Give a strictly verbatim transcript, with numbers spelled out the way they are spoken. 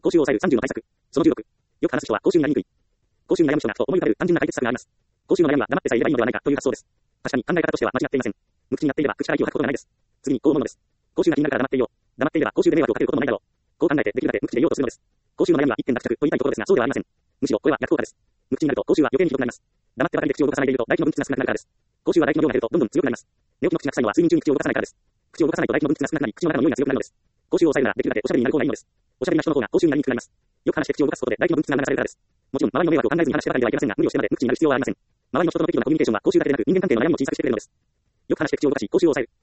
口臭を抑えるさんじゅうの対策。そのじゅうろく。よく話す人は口臭になりにくい。口臭に悩む人がと思い浮かべる単純な解決策があります。口臭の悩みは黙ってさえいればいいのではないかという発想です。確かに考え方としては間違っていません。無口になっていれば口から息を吐くことがないです。次にこう思うのです。口臭が気になるから黙っていよう。黙っていれば口臭で迷惑をかけることもないだろう。こう考えてできるだけ無口でいようとするのです。口臭の悩みは一点落着と言いたいところですがそうではありません。むしろこれは逆効果です。無口になると口臭は余計にひどくなります。黙ってばかりで口を動かさないでいると唾液の分泌が少なくなるからです。口臭は唾液の量が減るとどんどん強くなります。寝起きの口が臭いのは睡眠中に口を動かさないからです。口を動かさないと唾液の分泌が少なくなり口の中の匂いが強くなるのです。口臭を抑えるならできるだけおしゃべりになる方がいいのです。おしゃべりな人の方が口臭になりにくくなります。よく話して口を動かすことで唾液の分泌が流されるからです。もちろん周りの迷惑を考えずに話してばかりではいけませんが無理をしてまで無口になる必要はありません。周りの人との適度なコミュニケーションは口臭だけでなく人間関係の悩みも小さくしてくれるのです。よく話して口を動かし口臭を抑える。